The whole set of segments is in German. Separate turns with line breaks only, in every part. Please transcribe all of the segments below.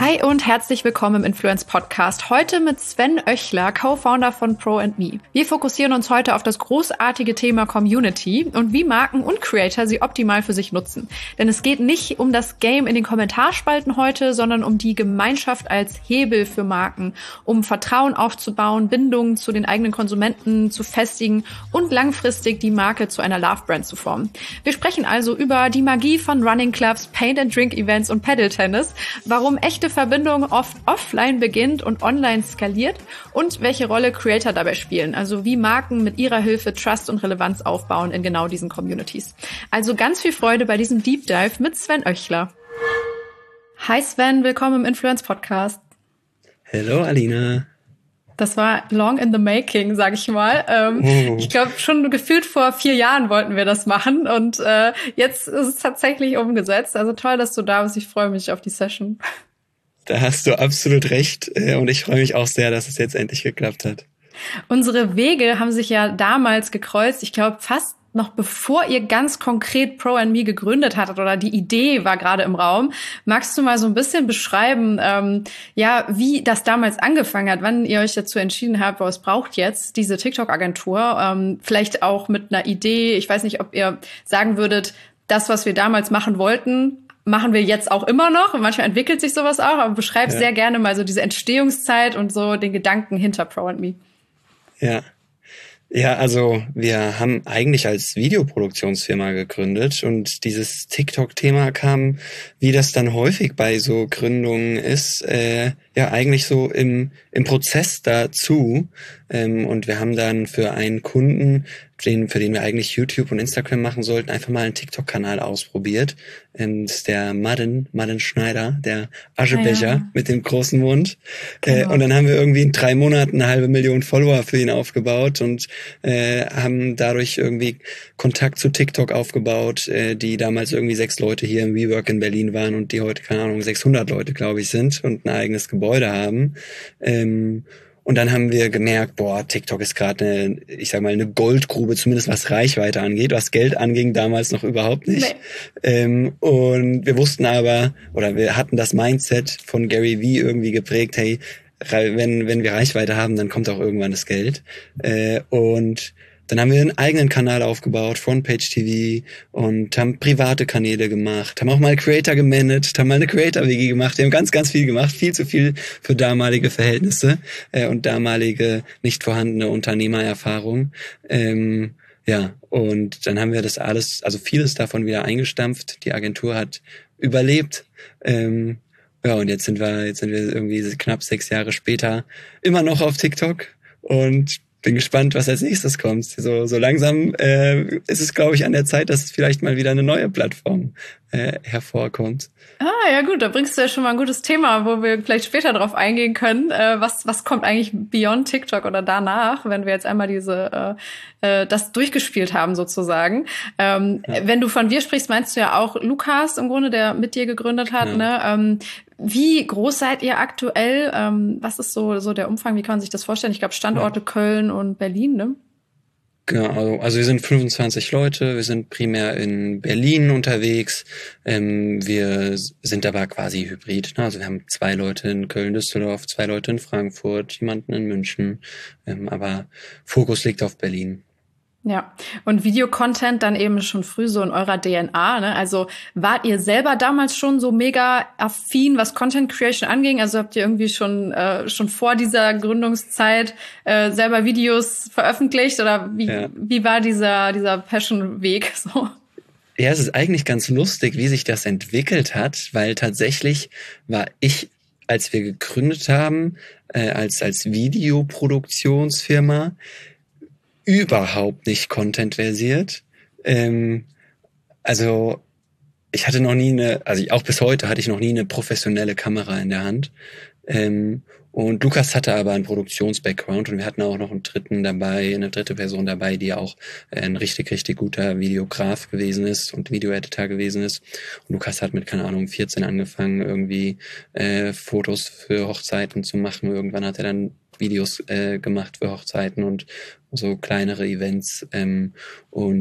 Hi und herzlich willkommen im Influence Podcast. Heute mit Sven Oechler, Co-Founder von Pro&Me. Wir fokussieren uns heute auf das großartige Thema Community und wie Marken und Creator sie optimal für sich nutzen. Denn es geht nicht um das Game in den Kommentarspalten heute, sondern um die Gemeinschaft als Hebel für Marken, um Vertrauen aufzubauen, Bindungen zu den eigenen Konsumenten zu festigen und langfristig die Marke zu einer Love-Brand zu formen. Wir sprechen also über die Magie von Running Clubs, Paint-and-Drink-Events und Paddle-Tennis, warum echte Verbindung oft offline beginnt und online skaliert und welche Rolle Creator dabei spielen, also wie Marken mit ihrer Hilfe Trust und Relevanz aufbauen in genau diesen Communities. Also ganz viel Freude bei diesem Deep Dive mit Sven Oechler. Hi Sven, willkommen im Influence Podcast.
Hello Alina.
Das war long in the making, sag ich mal. Ich glaube, schon gefühlt vor 4 Jahren wollten wir das machen und jetzt ist es tatsächlich umgesetzt. Also toll, dass du da bist. Ich freue mich auf die Session.
Da hast du absolut recht und ich freue mich auch sehr, dass es jetzt endlich geklappt hat.
Unsere Wege haben sich ja damals gekreuzt. Ich glaube, fast noch bevor ihr ganz konkret Pro&Me gegründet hattet oder die Idee war gerade im Raum. Magst du mal so ein bisschen beschreiben, wie das damals angefangen hat, wann ihr euch dazu entschieden habt, es braucht jetzt diese TikTok-Agentur, vielleicht auch mit einer Idee. Ich weiß nicht, ob ihr sagen würdet, das, was wir damals machen wollten, machen wir jetzt auch immer noch. Und manchmal entwickelt sich sowas auch, aber beschreib sehr gerne mal so diese Entstehungszeit und so den Gedanken hinter Pro&Me.
Ja, also wir haben eigentlich als Videoproduktionsfirma gegründet und dieses TikTok-Thema kam, wie das dann häufig bei so Gründungen ist, eigentlich so im Prozess dazu. Und wir haben dann für einen Kunden, für den wir eigentlich YouTube und Instagram machen sollten, einfach mal einen TikTok-Kanal ausprobiert. Das ist der Madden Schneider, der Aschebecher mit dem großen Mund. Genau. Und dann haben wir irgendwie in 3 Monaten 500.000 Follower für ihn aufgebaut und haben dadurch irgendwie Kontakt zu TikTok aufgebaut, die damals irgendwie 6 Leute hier im WeWork in Berlin waren und die heute, keine Ahnung, 600 Leute, glaube ich, sind und ein eigenes Gebäude haben. Und dann haben wir gemerkt, TikTok ist gerade eine Goldgrube, zumindest was Reichweite angeht, was Geld anging damals noch überhaupt nicht. Nee. Und wir wussten aber, oder wir hatten das Mindset von Gary Vee irgendwie geprägt, hey, wenn wir Reichweite haben, dann kommt auch irgendwann das Geld. Und dann haben wir einen eigenen Kanal aufgebaut, Frontpage TV, und haben private Kanäle gemacht, haben auch mal Creator gemanagt, haben mal eine Creator-WG gemacht. Wir haben ganz, ganz viel gemacht, viel zu viel für damalige Verhältnisse und damalige nicht vorhandene Unternehmererfahrung. Und dann haben wir das alles, also vieles davon wieder eingestampft. Die Agentur hat überlebt. Und jetzt sind wir irgendwie knapp 6 Jahre später immer noch auf TikTok und bin gespannt, was als nächstes kommt. So langsam ist es, glaube ich, an der Zeit, dass vielleicht mal wieder eine neue Plattform hervorkommt.
Ja gut, da bringst du ja schon mal ein gutes Thema, wo wir vielleicht später drauf eingehen können. Was kommt eigentlich beyond TikTok oder danach, wenn wir jetzt einmal das durchgespielt haben sozusagen. Wenn du von wir sprichst, meinst du ja auch Lukas im Grunde, der mit dir gegründet hat. Ja. Ne? Wie groß seid ihr aktuell? Was ist so der Umfang? Wie kann man sich das vorstellen? Ich glaube, Standorte Köln und Berlin, ne?
Genau, also wir sind 25 Leute, wir sind primär in Berlin unterwegs, wir sind aber quasi hybrid, ne? Also wir haben 2 Leute in Köln-Düsseldorf, 2 Leute in Frankfurt, jemanden in München, aber Fokus liegt auf Berlin.
Ja, und Videocontent dann eben schon früh so in eurer DNA, ne? Also wart ihr selber damals schon so mega affin, was Content Creation anging? Also habt ihr irgendwie schon vor dieser Gründungszeit selber Videos veröffentlicht oder wie war dieser Passion-Weg so?
Ja, es ist eigentlich ganz lustig, wie sich das entwickelt hat, weil tatsächlich war ich, als wir gegründet haben, als Videoproduktionsfirma, überhaupt nicht Content-versiert. Also ich hatte noch nie auch bis heute hatte ich noch nie eine professionelle Kamera in der Hand. Und Lukas hatte aber einen Produktions-Background und wir hatten auch noch eine dritte Person dabei, die auch ein richtig, richtig guter Videograf gewesen ist und Video-Editor gewesen ist. Und Lukas hat mit, keine Ahnung, 14 angefangen, irgendwie Fotos für Hochzeiten zu machen. Irgendwann hat er dann Videos gemacht für Hochzeiten und so kleinere Events. Und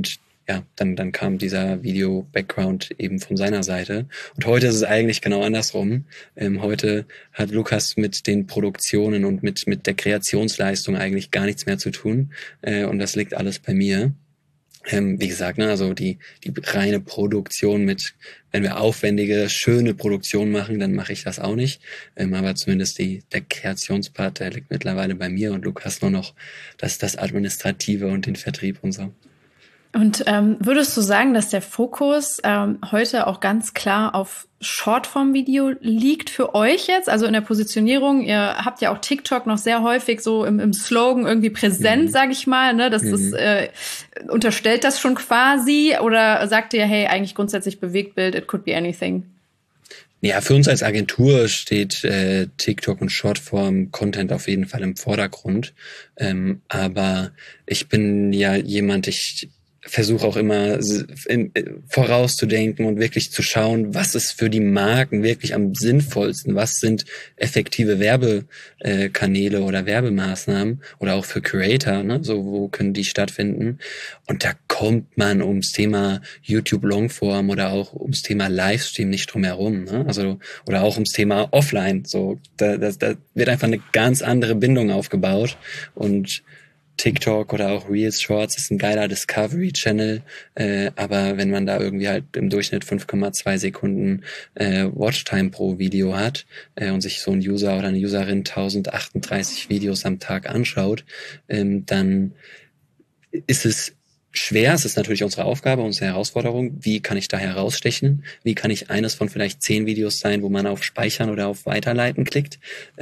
ja, dann kam dieser Video-Background eben von seiner Seite. Und heute ist es eigentlich genau andersrum. Heute hat Lukas mit den Produktionen und mit der Kreationsleistung eigentlich gar nichts mehr zu tun. Und das liegt alles bei mir. Wie gesagt, ne, also die reine Produktion wenn wir aufwendige, schöne Produktion machen, dann mache ich das auch nicht. Aber zumindest der Kreationspart, der liegt mittlerweile bei mir und Lukas nur noch das Administrative und den Vertrieb und so.
Und würdest du sagen, dass der Fokus heute auch ganz klar auf Shortform-Video liegt für euch jetzt? Also in der Positionierung, ihr habt ja auch TikTok noch sehr häufig so im Slogan irgendwie präsent, sage ich mal. Ne? Das ist, unterstellt das schon quasi? Oder sagt ihr, hey, eigentlich grundsätzlich Bewegtbild, it could be anything?
Ja, für uns als Agentur steht TikTok und Shortform-Content auf jeden Fall im Vordergrund. Aber ich bin ja jemand, ich versuche auch immer vorauszudenken und wirklich zu schauen, was ist für die Marken wirklich am sinnvollsten, was sind effektive Werbekanäle oder Werbemaßnahmen oder auch für Creator, ne? So, wo können die stattfinden? Und da kommt man ums Thema YouTube Longform oder auch ums Thema Livestream nicht drum herum, ne? Also, oder auch ums Thema Offline, so, da wird einfach eine ganz andere Bindung aufgebaut und TikTok oder auch Reels Shorts ist ein geiler Discovery-Channel, aber wenn man da irgendwie halt im Durchschnitt 5,2 Sekunden Watchtime pro Video hat und sich so ein User oder eine Userin 1038 Videos am Tag anschaut, dann ist es schwer. Es ist natürlich unsere Aufgabe, unsere Herausforderung. Wie kann ich da herausstechen? Wie kann ich eines von vielleicht 10 Videos sein, wo man auf Speichern oder auf Weiterleiten klickt?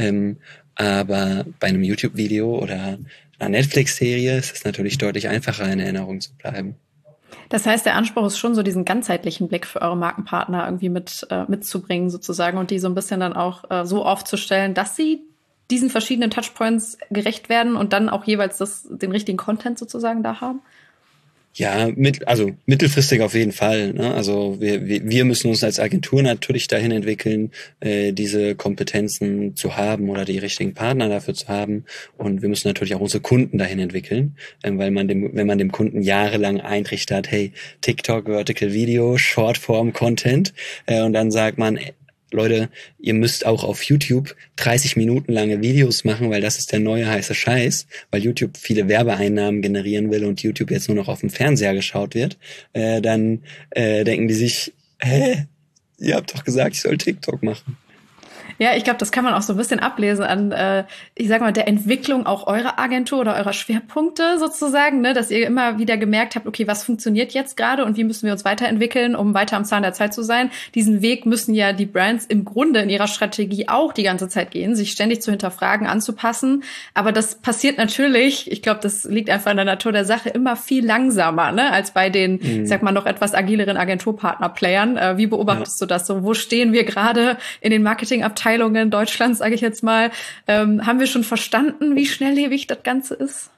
Aber bei einem YouTube-Video oder einer Netflix-Serie ist es natürlich deutlich einfacher, in Erinnerung zu bleiben.
Das heißt, der Anspruch ist schon so, diesen ganzheitlichen Blick für eure Markenpartner irgendwie mitzubringen sozusagen und die so ein bisschen dann auch so aufzustellen, dass sie diesen verschiedenen Touchpoints gerecht werden und dann auch jeweils den richtigen Content sozusagen da haben?
Ja, mittelfristig auf jeden Fall. Ne? Also wir müssen uns als Agentur natürlich dahin entwickeln, diese Kompetenzen zu haben oder die richtigen Partner dafür zu haben. Und wir müssen natürlich auch unsere Kunden dahin entwickeln, weil wenn man dem Kunden jahrelang eintrichtert, hey, TikTok, Vertical Video, Shortform Content, und dann sagt man, Leute, ihr müsst auch auf YouTube 30 Minuten lange Videos machen, weil das ist der neue heiße Scheiß, weil YouTube viele Werbeeinnahmen generieren will und YouTube jetzt nur noch auf dem Fernseher geschaut wird, dann denken die sich, ihr habt doch gesagt, ich soll TikTok machen.
Ja, ich glaube, das kann man auch so ein bisschen ablesen an, ich sag mal, der Entwicklung auch eurer Agentur oder eurer Schwerpunkte sozusagen, ne, dass ihr immer wieder gemerkt habt, okay, was funktioniert jetzt gerade und wie müssen wir uns weiterentwickeln, um weiter am Zahn der Zeit zu sein. Diesen Weg müssen ja die Brands im Grunde in ihrer Strategie auch die ganze Zeit gehen, sich ständig zu hinterfragen, anzupassen. Aber das passiert natürlich, ich glaube, das liegt einfach in der Natur der Sache, immer viel langsamer, ne, als bei den, ich sag mal, noch etwas agileren Agenturpartner-Playern. Wie beobachtest du das so? Wo stehen wir gerade in den Marketingabteilungen Deutschlands, sage ich jetzt mal? Haben wir schon verstanden, wie schnelllebig das Ganze ist?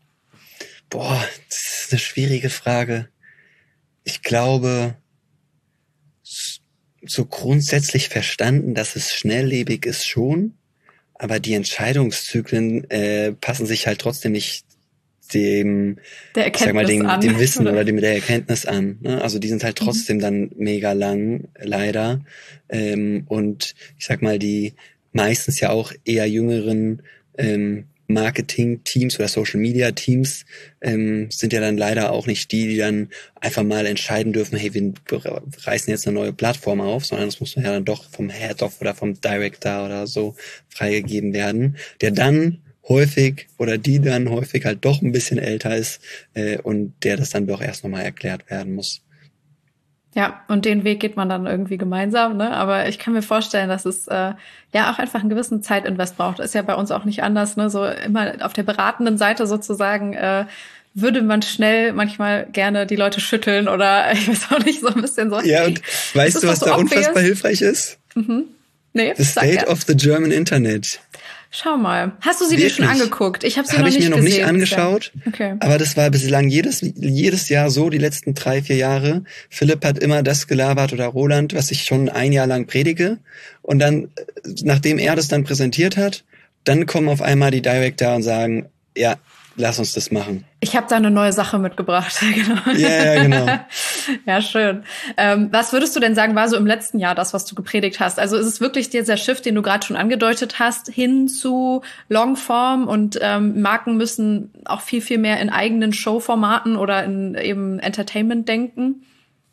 Boah, das ist eine schwierige Frage. Ich glaube, so grundsätzlich verstanden, dass es schnelllebig ist schon, aber die Entscheidungszyklen passen sich halt trotzdem nicht dem Wissen oder der Erkenntnis an. Ne? Also die sind halt trotzdem dann mega lang, leider. Und ich sag mal, die meistens ja auch eher jüngeren Marketing-Teams oder Social-Media-Teams sind ja dann leider auch nicht die dann einfach mal entscheiden dürfen, hey, wir reißen jetzt eine neue Plattform auf, sondern das muss ja dann doch vom Head-Off oder vom Director oder so freigegeben werden, der dann häufig oder die dann häufig halt doch ein bisschen älter ist und der das dann doch erst nochmal erklärt werden muss.
Ja, und den Weg geht man dann irgendwie gemeinsam, ne? Aber ich kann mir vorstellen, dass es ja auch einfach einen gewissen Zeitinvest braucht. Ist ja bei uns auch nicht anders, ne? So immer auf der beratenden Seite sozusagen würde man schnell manchmal gerne die Leute schütteln oder ich weiß auch nicht, so ein bisschen so.
Ja, und weißt du, was da unfassbar hilfreich ist?
Nee,
The State of the German Internet.
Schau mal. Hast du sie dir schon angeguckt? Ich habe sie noch nicht gesehen.
Habe ich mir noch nicht angeschaut.
Okay.
Aber das war bislang jedes Jahr so, die letzten 3-4 Jahre. Philipp hat immer das gelabert oder Roland, was ich schon ein Jahr lang predige. Und dann, nachdem er das dann präsentiert hat, dann kommen auf einmal die Director und sagen, ja, lass uns das machen.
Ich habe da eine neue Sache mitgebracht. Genau.
Ja, genau.
Ja, schön. Was würdest du denn sagen, war so im letzten Jahr das, was du gepredigt hast? Also ist es wirklich dieser Shift, den du gerade schon angedeutet hast, hin zu Longform und Marken müssen auch viel, viel mehr in eigenen Showformaten oder in eben Entertainment denken?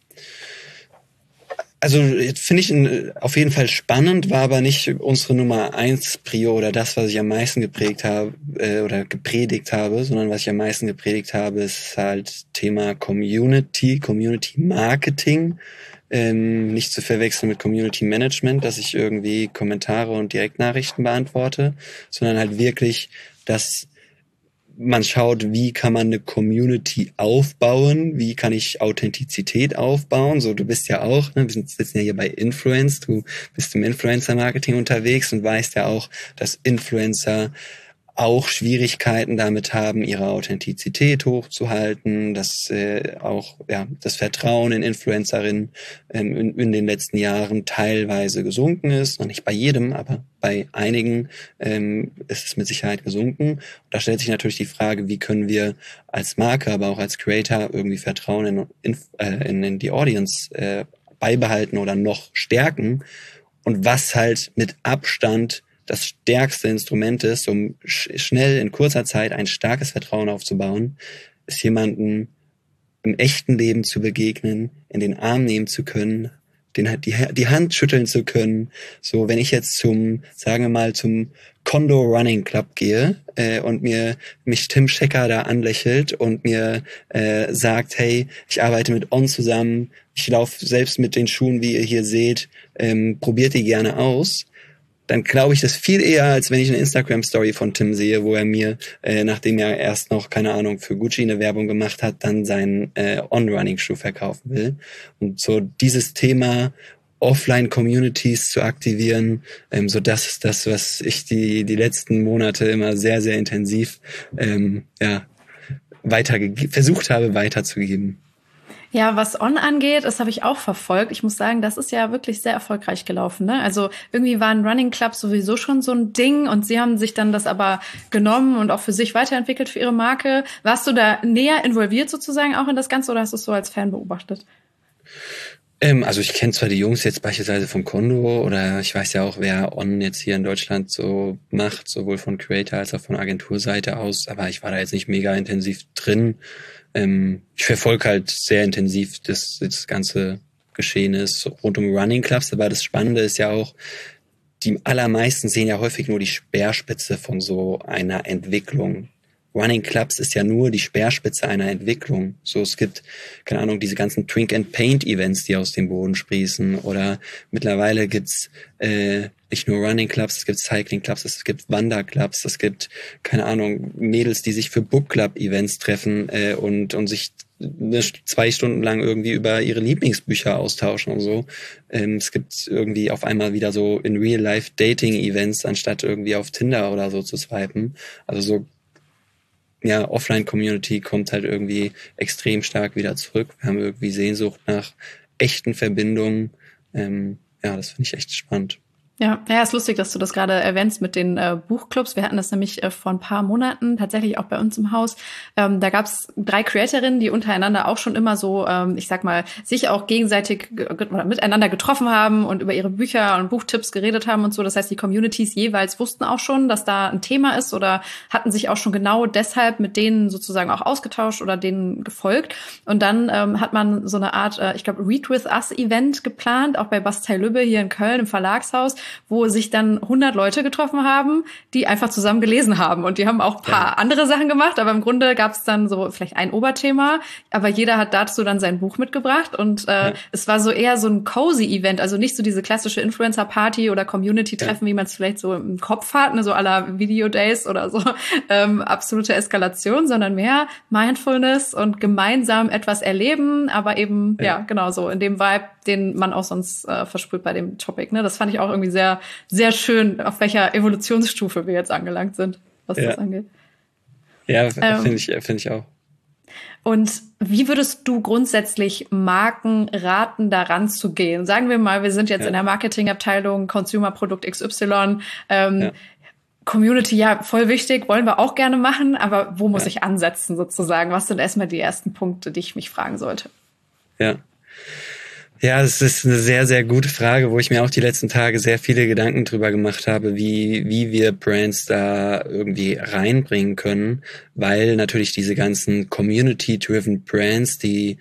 Also finde ich auf jeden Fall spannend, war aber nicht unsere Nummer 1 Prio oder das, was ich am meisten geprägt habe oder gepredigt habe, sondern was ich am meisten gepredigt habe, ist halt Thema Community Marketing. Nicht zu verwechseln mit Community Management, dass ich irgendwie Kommentare und Direktnachrichten beantworte, sondern halt wirklich, dass man schaut, wie kann man eine Community aufbauen, wie kann ich Authentizität aufbauen. So, du bist ja auch, ne, wir sitzen ja hier bei Influence, du bist im Influencer-Marketing unterwegs und weißt ja auch, dass Influencer auch Schwierigkeiten damit haben, ihre Authentizität hochzuhalten, dass auch das Vertrauen in Influencerinnen in den letzten Jahren teilweise gesunken ist. Noch nicht bei jedem, aber bei einigen ist es mit Sicherheit gesunken. Und da stellt sich natürlich die Frage, wie können wir als Marke, aber auch als Creator irgendwie Vertrauen in die Audience beibehalten oder noch stärken. Und was halt mit Abstand das stärkste Instrument ist, um schnell in kurzer Zeit ein starkes Vertrauen aufzubauen, ist jemanden im echten Leben zu begegnen, in den Arm nehmen zu können, die Hand schütteln zu können. So, wenn ich jetzt sagen wir mal, zum Condor Running Club gehe und mich Tim Schecker da anlächelt und mir sagt, hey, ich arbeite mit On zusammen, ich laufe selbst mit den Schuhen, wie ihr hier seht, probiert die gerne aus, dann glaube ich das viel eher, als wenn ich eine Instagram-Story von Tim sehe, wo er mir, nachdem er erst noch, keine Ahnung, für Gucci eine Werbung gemacht hat, dann seinen On-Running-Schuh verkaufen will. Und so dieses Thema Offline-Communities zu aktivieren, so das ist das, was ich die letzten Monate immer sehr, sehr intensiv versucht habe weiterzugeben.
Ja, was On angeht, das habe ich auch verfolgt. Ich muss sagen, das ist ja wirklich sehr erfolgreich gelaufen, ne? Also irgendwie waren Running Clubs sowieso schon so ein Ding und sie haben sich dann das aber genommen und auch für sich weiterentwickelt für ihre Marke. Warst du da näher involviert sozusagen auch in das Ganze oder hast du es so als Fan beobachtet?
Also ich kenne zwar die Jungs jetzt beispielsweise von Condor oder ich weiß ja auch, wer On jetzt hier in Deutschland so macht, sowohl von Creator als auch von Agenturseite aus, aber ich war da jetzt nicht mega intensiv drin. Ich verfolge halt sehr intensiv das ganze Geschehen ist rund um Running Clubs, aber das Spannende ist ja auch, die allermeisten sehen ja häufig nur die Speerspitze von so einer Entwicklung. Running Clubs ist ja nur die Speerspitze einer Entwicklung. So, es gibt, keine Ahnung, diese ganzen Drink and Paint Events, die aus dem Boden sprießen, oder mittlerweile gibt's nicht nur Running Clubs, es gibt Cycling Clubs, es gibt Wanderclubs, es gibt, keine Ahnung, Mädels, die sich für Book Club Events treffen und sich 2 Stunden lang irgendwie über ihre Lieblingsbücher austauschen und so. Es gibt irgendwie auf einmal wieder so in Real-Life Dating-Events, anstatt irgendwie auf Tinder oder so zu swipen. Also so, ja, Offline-Community kommt halt irgendwie extrem stark wieder zurück. Wir haben irgendwie Sehnsucht nach echten Verbindungen. Das finde ich echt spannend.
Ja, ist lustig, dass du das gerade erwähnst mit den Buchclubs. Wir hatten das nämlich vor ein paar Monaten tatsächlich auch bei uns im Haus. Da gab's 3 Creatorinnen, die untereinander auch schon immer so, ich sag mal, sich auch gegenseitig oder miteinander getroffen haben und über ihre Bücher und Buchtipps geredet haben und so. Das heißt, die Communities jeweils wussten auch schon, dass da ein Thema ist oder hatten sich auch schon genau deshalb mit denen sozusagen auch ausgetauscht oder denen gefolgt. Und dann hat man so eine Art, ich glaube, Read With Us Event geplant, auch bei Bastei Lübbe hier in Köln im Verlagshaus, wo sich dann 100 Leute getroffen haben, die einfach zusammen gelesen haben. Und die haben auch ein paar andere Sachen gemacht, aber im Grunde gab es dann so vielleicht ein Oberthema, aber jeder hat dazu dann sein Buch mitgebracht. Und es war so eher so ein cozy Event, also nicht so diese klassische Influencer-Party oder Community-Treffen, wie man es vielleicht so im Kopf hat, ne, so à la Video-Days oder so, absolute Eskalation, sondern mehr Mindfulness und gemeinsam etwas erleben, aber eben, genau so, in dem Vibe, den man auch sonst versprüht bei dem Topic. Ne? Das fand ich auch irgendwie sehr, sehr schön, auf welcher Evolutionsstufe wir jetzt angelangt sind, was das angeht.
Ja, finde ich auch.
Und wie würdest du grundsätzlich Marken raten, daran zu gehen? Sagen wir mal, wir sind jetzt in der Marketingabteilung, Consumer-Produkt XY, Community, ja, voll wichtig, wollen wir auch gerne machen, aber wo muss ich ansetzen sozusagen? Was sind erstmal die ersten Punkte, die ich mich fragen sollte?
Ja, das ist eine sehr, sehr gute Frage, wo ich mir auch die letzten Tage sehr viele Gedanken drüber gemacht habe, wie wir Brands da irgendwie reinbringen können, weil natürlich diese ganzen Community-driven Brands, die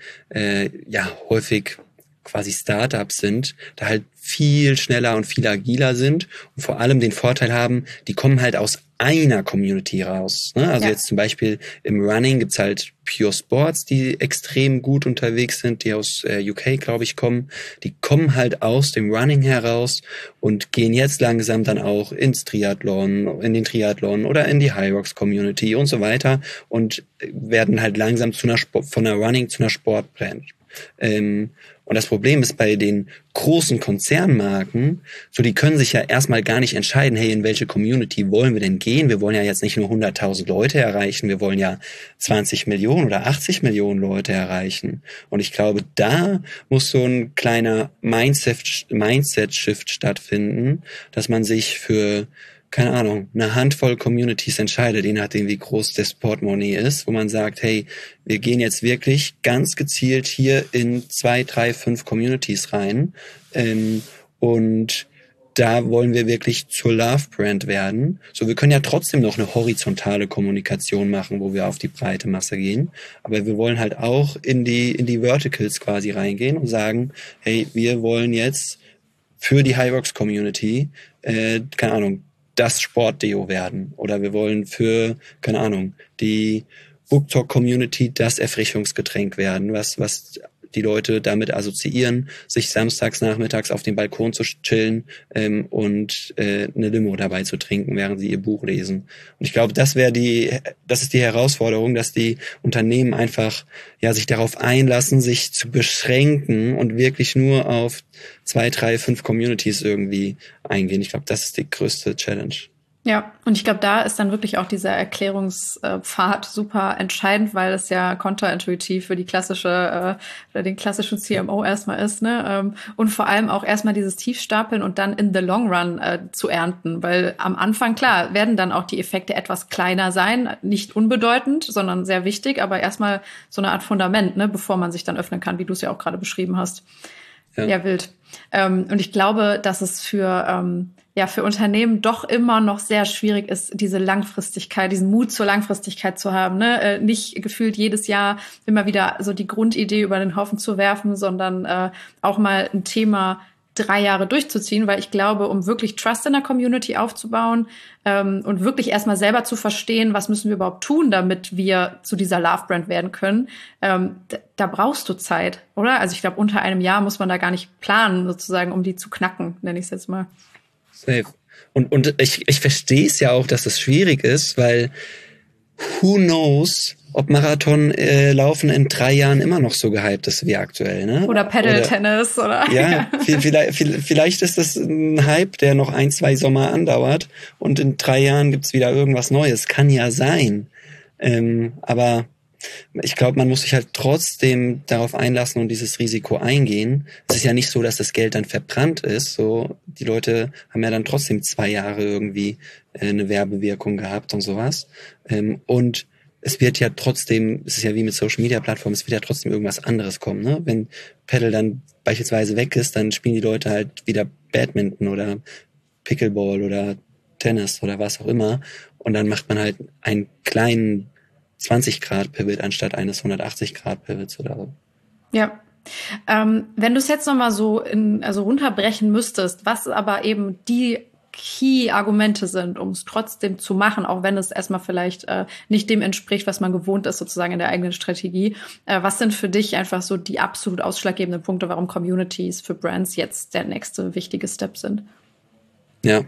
häufig quasi Startups sind, da halt viel schneller und viel agiler sind und vor allem den Vorteil haben, die kommen halt aus einer Community raus. Ne? Also jetzt zum Beispiel im Running gibt's halt Pure Sports, die extrem gut unterwegs sind, die aus UK, glaube ich, kommen. Die kommen halt aus dem Running heraus und gehen jetzt langsam dann auch in den Triathlon oder in die Hyrox Community und so weiter und werden halt langsam von einer Running zu einer Sportbrand. Und das Problem ist bei den großen Konzernmarken, so die können sich ja erstmal gar nicht entscheiden, hey, in welche Community wollen wir denn gehen? Wir wollen ja jetzt nicht nur 100.000 Leute erreichen, wir wollen ja 20 Millionen oder 80 Millionen Leute erreichen. Und ich glaube, da muss so ein kleiner Mindset-Shift stattfinden, dass man sich für keine Ahnung, eine Handvoll Communities entscheidet, je nachdem, wie groß das Portemonnaie ist, wo man sagt, hey, wir gehen jetzt wirklich ganz gezielt hier in 2, 3, 5 Communities rein und da wollen wir wirklich zur Love-Brand werden. So, wir können ja trotzdem noch eine horizontale Kommunikation machen, wo wir auf die breite Masse gehen, aber wir wollen halt auch in die Verticals quasi reingehen und sagen, hey, wir wollen jetzt für die Hyrox-Community, keine Ahnung, das Sportdeo werden. Oder wir wollen für, keine Ahnung, die BookTok-Community das Erfrischungsgetränk werden, was die Leute damit assoziieren, sich samstags nachmittags auf dem Balkon zu chillen und eine Limo dabei zu trinken, während sie ihr Buch lesen. Und ich glaube, das ist die Herausforderung, dass die Unternehmen einfach sich darauf einlassen, sich zu beschränken und wirklich nur auf 2, 3, 5 Communities irgendwie eingehen. Ich glaube, das ist die größte Challenge.
Ja, und ich glaube, da ist dann wirklich auch dieser Erklärungspfad super entscheidend, weil es ja kontraintuitiv für den klassischen CMO erstmal ist, ne? Und vor allem auch erstmal dieses Tiefstapeln und dann in the long run zu ernten, weil am Anfang, klar, werden dann auch die Effekte etwas kleiner sein, nicht unbedeutend, sondern sehr wichtig, aber erstmal so eine Art Fundament, ne, bevor man sich dann öffnen kann, wie du es ja auch gerade beschrieben hast. Ja, wild. Und ich glaube, dass es für Unternehmen doch immer noch sehr schwierig ist, diese Langfristigkeit, diesen Mut zur Langfristigkeit zu haben, ne? Nicht gefühlt jedes Jahr immer wieder so die Grundidee über den Haufen zu werfen, sondern auch mal ein Thema 3 Jahre durchzuziehen, weil ich glaube, um wirklich Trust in der Community aufzubauen und wirklich erstmal selber zu verstehen, was müssen wir überhaupt tun, damit wir zu dieser Love-Brand werden können, da brauchst du Zeit, oder? Also ich glaube, unter einem Jahr muss man da gar nicht planen, sozusagen, um die zu knacken, nenne ich es jetzt mal.
Safe. Und ich verstehe es ja auch, dass das schwierig ist, weil who knows, ob Marathon laufen in 3 Jahren immer noch so gehypt ist wie aktuell, ne?
Oder Paddle-Tennis, oder?
Ja, vielleicht ist das ein Hype, der noch 1, 2 Sommer andauert und in 3 Jahren gibt's wieder irgendwas Neues. Kann ja sein. Aber ich glaube, man muss sich halt trotzdem darauf einlassen und dieses Risiko eingehen. Es ist ja nicht so, dass das Geld dann verbrannt ist. So, die Leute haben ja dann trotzdem 2 Jahre irgendwie eine Werbewirkung gehabt und sowas. Und es wird ja trotzdem, es ist ja wie mit Social Media Plattformen, es wird ja trotzdem irgendwas anderes kommen, ne? Wenn Paddle dann beispielsweise weg ist, dann spielen die Leute halt wieder Badminton oder Pickleball oder Tennis oder was auch immer. Und dann macht man halt einen kleinen 20-Grad-Pivot anstatt eines 180-Grad-Pivots oder so.
Ja. Wenn du es jetzt nochmal so runterbrechen müsstest, was aber eben die Key-Argumente sind, um es trotzdem zu machen, auch wenn es erstmal vielleicht nicht dem entspricht, was man gewohnt ist, sozusagen in der eigenen Strategie. Was sind für dich einfach so die absolut ausschlaggebenden Punkte, warum Communities für Brands jetzt der nächste wichtige Step sind?
Ja.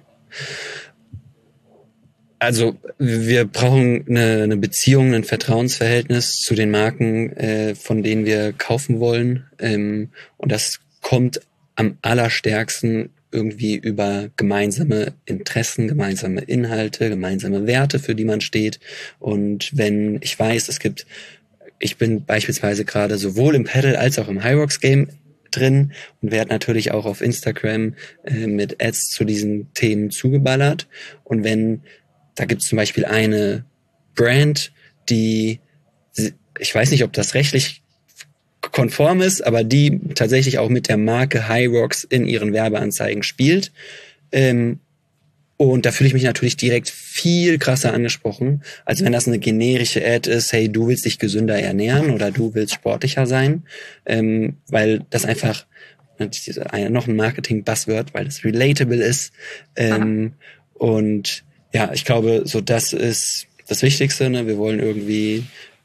Also wir brauchen eine Beziehung, ein Vertrauensverhältnis zu den Marken, von denen wir kaufen wollen. Und das kommt am allerstärksten irgendwie über gemeinsame Interessen, gemeinsame Inhalte, gemeinsame Werte, für die man steht. Und wenn ich weiß, ich bin beispielsweise gerade sowohl im Paddle als auch im Hyrox Game drin und werde natürlich auch auf Instagram mit Ads zu diesen Themen zugeballert. Und wenn Da gibt es zum Beispiel eine Brand, die, ich weiß nicht, ob das rechtlich konform ist, aber die tatsächlich auch mit der Marke Hyrox in ihren Werbeanzeigen spielt. Und da fühle ich mich natürlich direkt viel krasser angesprochen, als wenn das eine generische Ad ist, hey, du willst dich gesünder ernähren oder du willst sportlicher sein, weil das einfach noch ein Marketing-Buzzword, weil es relatable ist. Und ja, ich glaube, so das ist das Wichtigste. Ne? Wir wollen irgendwie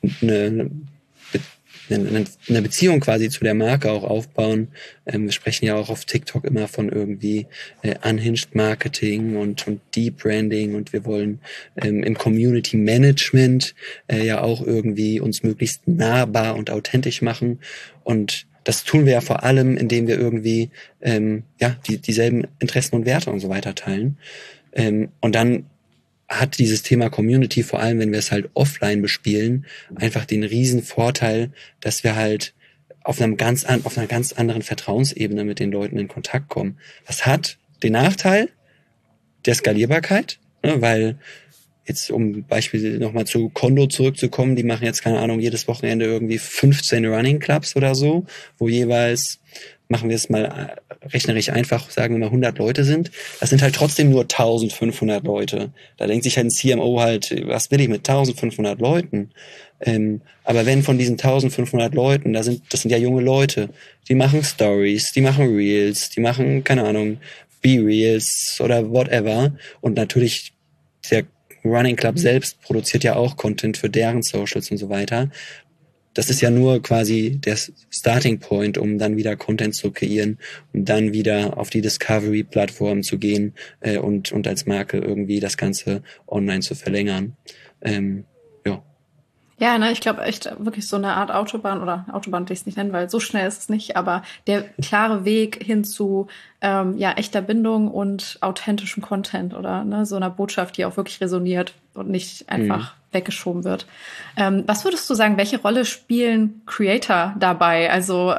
eine Beziehung quasi zu der Marke auch aufbauen. Wir sprechen ja auch auf TikTok immer von irgendwie unhinged Marketing und Deep Branding, und wir wollen im Community Management ja auch irgendwie uns möglichst nahbar und authentisch machen, und das tun wir ja vor allem, indem wir irgendwie dieselben Interessen und Werte und so weiter teilen. Und dann hat dieses Thema Community, vor allem wenn wir es halt offline bespielen, einfach den riesen Vorteil, dass wir halt auf einer ganz anderen Vertrauensebene mit den Leuten in Kontakt kommen. Das hat den Nachteil der Skalierbarkeit, ne, weil jetzt, um Beispiel nochmal zu Kondo zurückzukommen, die machen jetzt, keine Ahnung, jedes Wochenende irgendwie 15 Running Clubs oder so, wo jeweils, machen wir es mal rechnerisch einfach, sagen wir mal 100 Leute sind. Das sind halt trotzdem nur 1500 Leute. Da denkt sich halt ein CMO halt, was will ich mit 1500 Leuten? Aber wenn von diesen 1500 Leuten, das sind ja junge Leute, die machen Stories, die machen Reels, die machen, keine Ahnung, Be-Reels oder whatever. Und natürlich der Running Club selbst produziert ja auch Content für deren Socials und so weiter. Das ist ja nur quasi der Starting Point, um dann wieder Content zu kreieren und dann wieder auf die Discovery-Plattform zu gehen und als Marke irgendwie das Ganze online zu verlängern.
Ja, ne, ich glaube echt wirklich so eine Art Autobahn, oder Autobahn will ich es nicht nennen, weil so schnell ist es nicht, aber der klare Weg hin zu echter Bindung und authentischem Content oder ne, so einer Botschaft, die auch wirklich resoniert und nicht einfach weggeschoben wird. Was würdest du sagen, welche Rolle spielen Creator dabei? Also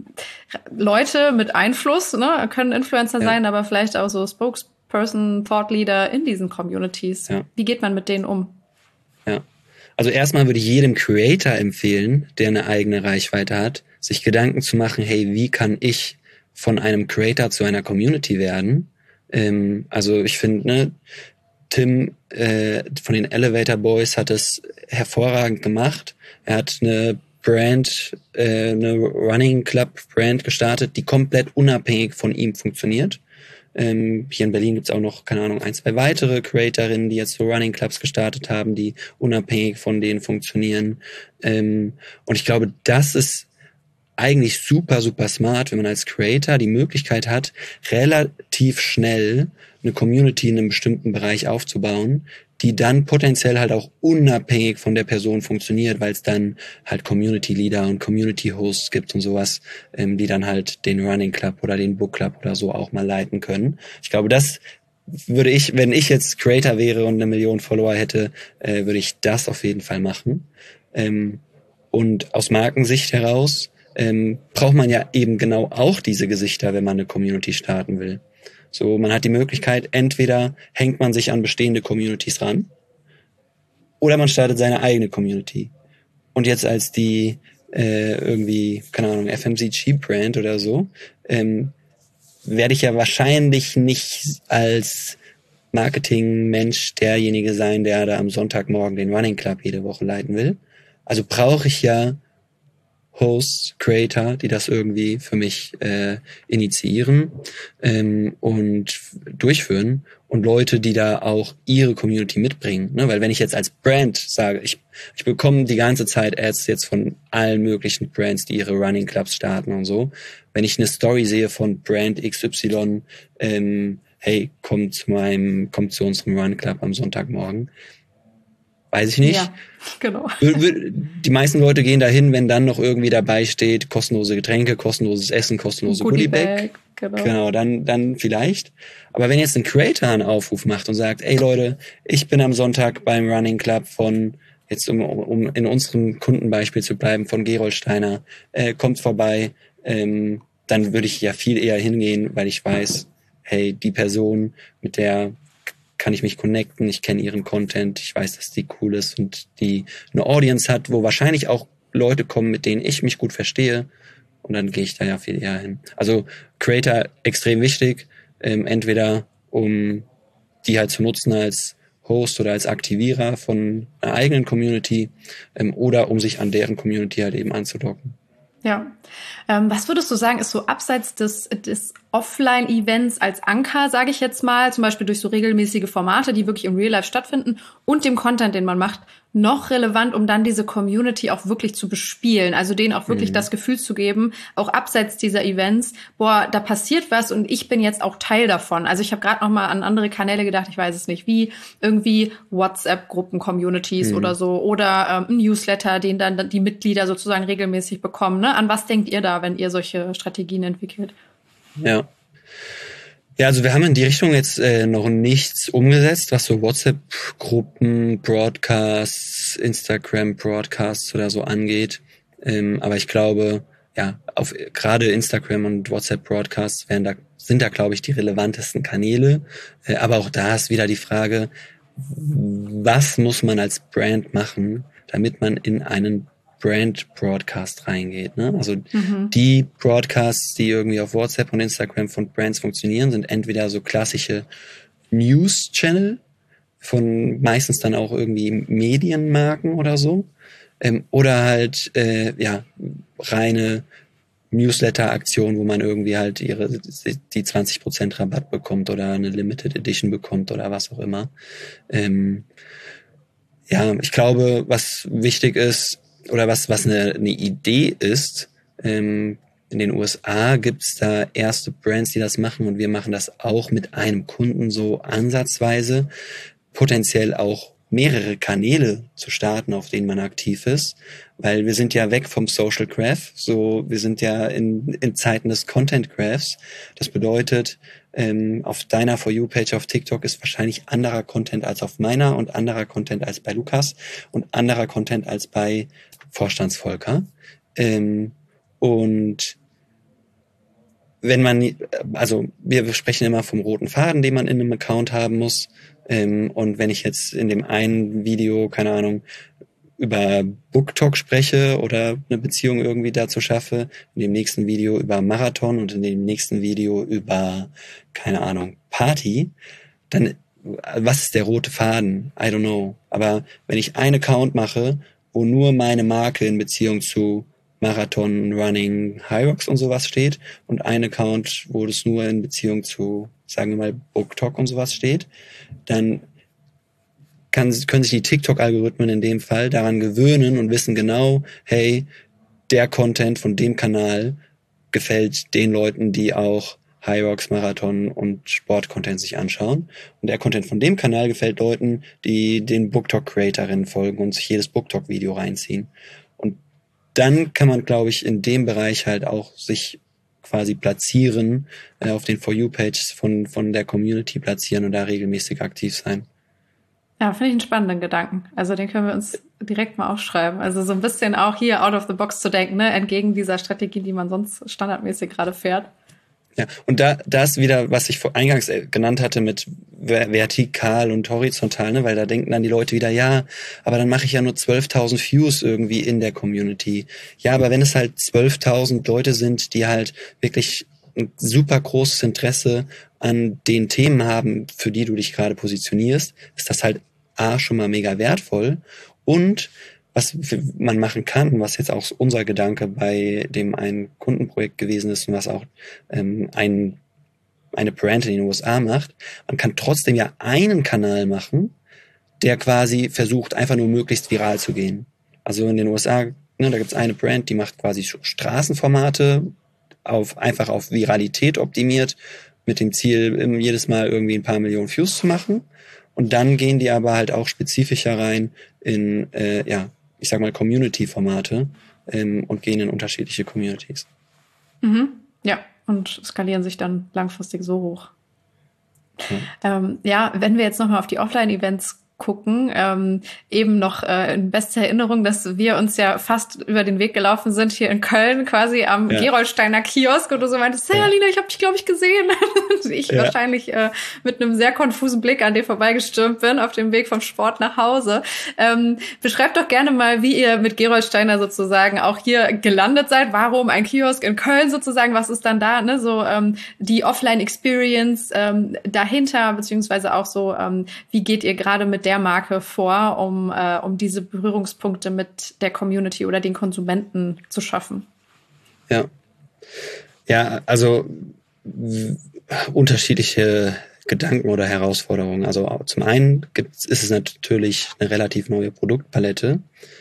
Leute mit Einfluss, ne, können Influencer sein, aber vielleicht auch so Spokesperson, Thought Leader in diesen Communities. Ja. Wie geht man mit denen um?
Ja. Also erstmal würde ich jedem Creator empfehlen, der eine eigene Reichweite hat, sich Gedanken zu machen, hey, wie kann ich von einem Creator zu einer Community werden? Also ich finde, ne, Tim von den Elevator Boys hat es hervorragend gemacht. Er hat eine Brand, eine Running Club Brand gestartet, die komplett unabhängig von ihm funktioniert. Hier in Berlin gibt's auch noch, keine Ahnung, 1, 2 weitere Creatorinnen, die jetzt so Running Clubs gestartet haben, die unabhängig von denen funktionieren. Und ich glaube, das ist eigentlich super, super smart, wenn man als Creator die Möglichkeit hat, relativ schnell eine Community in einem bestimmten Bereich aufzubauen, die dann potenziell halt auch unabhängig von der Person funktioniert, weil es dann halt Community Leader und Community Hosts gibt und sowas, die dann halt den Running Club oder den Book Club oder so auch mal leiten können. Ich glaube, das würde ich, wenn ich jetzt Creator wäre und 1 Million Follower hätte, würde ich das auf jeden Fall machen. Und aus Markensicht heraus braucht man ja eben genau auch diese Gesichter, wenn man eine Community starten will. So, man hat die Möglichkeit, entweder hängt man sich an bestehende Communities ran oder man startet seine eigene Community. Und jetzt als die irgendwie, keine Ahnung, FMCG-Brand oder so, werde ich ja wahrscheinlich nicht als Marketing-Mensch derjenige sein, der da am Sonntagmorgen den Running Club jede Woche leiten will. Also brauche ich ja Hosts, Creator, die das irgendwie für mich initiieren und durchführen, und Leute, die da auch ihre Community mitbringen. Ne? Weil wenn ich jetzt als Brand sage, ich bekomme die ganze Zeit Ads jetzt von allen möglichen Brands, die ihre Running Clubs starten und so. Wenn ich eine Story sehe von Brand XY, hey, kommt zu unserem Run Club am Sonntagmorgen, weiß ich nicht.
Ja, genau.
Die meisten Leute gehen dahin, wenn dann noch irgendwie dabei steht, kostenlose Getränke, kostenloses Essen, kostenlose Goodiebag. Genau, dann vielleicht. Aber wenn jetzt ein Creator einen Aufruf macht und sagt, ey Leute, ich bin am Sonntag beim Running Club von, jetzt um in unserem Kundenbeispiel zu bleiben, von Gerolsteiner, kommt vorbei, dann würde ich ja viel eher hingehen, weil ich weiß, hey, die Person, mit der kann ich mich connecten, ich kenne ihren Content, ich weiß, dass die cool ist und die eine Audience hat, wo wahrscheinlich auch Leute kommen, mit denen ich mich gut verstehe. Und dann gehe ich da ja viel eher hin. Also Creator extrem wichtig, entweder um die halt zu nutzen als Host oder als Aktivierer von einer eigenen Community oder um sich an deren Community halt eben anzudocken.
Ja. Was würdest du sagen, ist so abseits des Offline-Events als Anker, sage ich jetzt mal, zum Beispiel durch so regelmäßige Formate, die wirklich im Real Life stattfinden und dem Content, den man macht, noch relevant, um dann diese Community auch wirklich zu bespielen, also denen auch wirklich das Gefühl zu geben, auch abseits dieser Events, boah, da passiert was und ich bin jetzt auch Teil davon. Also ich habe gerade noch mal an andere Kanäle gedacht, ich weiß es nicht, wie irgendwie WhatsApp-Gruppen-Communities oder so oder ein Newsletter, den dann die Mitglieder sozusagen regelmäßig bekommen. Ne? An was denkt ihr da, wenn ihr solche Strategien entwickelt?
Ja. Ja, also wir haben in die Richtung jetzt noch nichts umgesetzt, was so WhatsApp-Gruppen, Broadcasts, Instagram-Broadcasts oder so angeht. Aber ich glaube, ja, auf gerade Instagram und WhatsApp-Broadcasts sind da, glaube ich, die relevantesten Kanäle. Aber auch da ist wieder die Frage, was muss man als Brand machen, damit man in einen Brand-Broadcast reingeht. Ne? Also die Broadcasts, die irgendwie auf WhatsApp und Instagram von Brands funktionieren, sind entweder so klassische News-Channel von meistens dann auch irgendwie Medienmarken oder so, oder halt reine Newsletter-Aktion, wo man irgendwie halt die 20% Rabatt bekommt oder eine Limited Edition bekommt oder was auch immer. Ich glaube, was wichtig ist, oder was eine Idee ist, in den USA gibt's da erste Brands, die das machen und wir machen das auch mit einem Kunden so ansatzweise, potenziell auch mehrere Kanäle zu starten, auf denen man aktiv ist, weil wir sind ja weg vom Social Graph, so wir sind ja in Zeiten des Content Graphs. Das bedeutet, auf deiner For You-Page auf TikTok ist wahrscheinlich anderer Content als auf meiner und anderer Content als bei Lukas und anderer Content als bei Vorstandsvolker. Und wenn man, also wir sprechen immer vom roten Faden, den man in einem Account haben muss. Und wenn ich jetzt in dem einen Video, keine Ahnung, über BookTok spreche oder eine Beziehung irgendwie dazu schaffe, in dem nächsten Video über Marathon und in dem nächsten Video über, keine Ahnung, Party, dann, was ist der rote Faden? I don't know. Aber wenn ich einen Account mache, wo nur meine Marke in Beziehung zu Marathon, Running, Hyrox und sowas steht und ein Account, wo das nur in Beziehung zu, sagen wir mal, BookTok und sowas steht, dann können sich die TikTok-Algorithmen in dem Fall daran gewöhnen und wissen genau, hey, der Content von dem Kanal gefällt den Leuten, die auch Hyrox, Marathon und Sport-Content sich anschauen. Und der Content von dem Kanal gefällt Leuten, die den BookTok-Creatorinnen folgen und sich jedes BookTok-Video reinziehen. Und dann kann man, glaube ich, in dem Bereich halt auch sich quasi platzieren, auf den For You-Pages von der Community platzieren und da regelmäßig aktiv sein.
Ja, finde ich einen spannenden Gedanken. Also den können wir uns direkt mal aufschreiben. Also so ein bisschen auch hier out of the box zu denken, ne? Entgegen dieser Strategie, die man sonst standardmäßig gerade fährt.
Ja, und da ist wieder, was ich eingangs genannt hatte mit vertikal und horizontal, ne, weil da denken dann die Leute wieder, ja, aber dann mache ich ja nur 12.000 Views irgendwie in der Community. Ja, aber wenn es halt 12.000 Leute sind, die halt wirklich ein super großes Interesse an den Themen haben, für die du dich gerade positionierst, ist das halt schon mal mega wertvoll. Und was man machen kann, was jetzt auch unser Gedanke bei dem einen Kundenprojekt gewesen ist und was auch eine Brand in den USA macht, man kann trotzdem ja einen Kanal machen, der quasi versucht, einfach nur möglichst viral zu gehen. Also in den USA, ne, da gibt's eine Brand, die macht quasi Straßenformate, einfach auf Viralität optimiert, mit dem Ziel, jedes Mal irgendwie ein paar Millionen Views zu machen. Und dann gehen die aber halt auch spezifischer rein in, ich sag mal, Community-Formate und gehen in unterschiedliche Communities.
Ja, und skalieren sich dann langfristig so hoch. Wenn wir jetzt nochmal auf die Offline-Events gucken. Eben noch in bester Erinnerung, dass wir uns ja fast über den Weg gelaufen sind hier in Köln, quasi am Geroldsteiner Kiosk, und du so meintest, hey Alina, ich habe dich, glaube ich, gesehen. Und ich wahrscheinlich mit einem sehr konfusen Blick an dir vorbeigestürmt bin auf dem Weg vom Sport nach Hause. Beschreibt doch gerne mal, wie ihr mit Geroldsteiner sozusagen auch hier gelandet seid. Warum ein Kiosk in Köln sozusagen? Was ist dann da, ne? So die Offline-Experience dahinter, beziehungsweise auch so, wie geht ihr gerade mit der Marke vor, um diese Berührungspunkte mit der Community oder den Konsumenten zu schaffen?
Ja, also unterschiedliche Gedanken oder Herausforderungen. Also zum einen ist es natürlich eine relativ neue Produktpalette,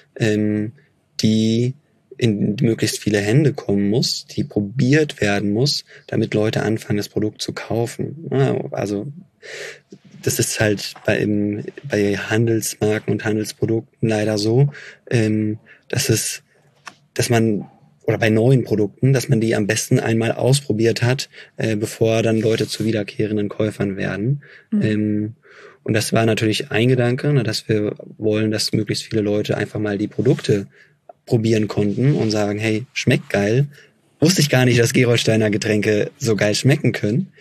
die in möglichst viele Hände kommen muss, die probiert werden muss, damit Leute anfangen, das Produkt zu kaufen. Also das ist halt bei Handelsmarken und Handelsprodukten leider so, dass man oder bei neuen Produkten, dass man die am besten einmal ausprobiert hat, bevor dann Leute zu wiederkehrenden Käufern werden. Und das war natürlich ein Gedanke, dass wir wollen, dass möglichst viele Leute einfach mal die Produkte probieren konnten und sagen, hey, schmeckt geil. Wusste ich gar nicht, dass Geroldsteiner Getränke so geil schmecken können.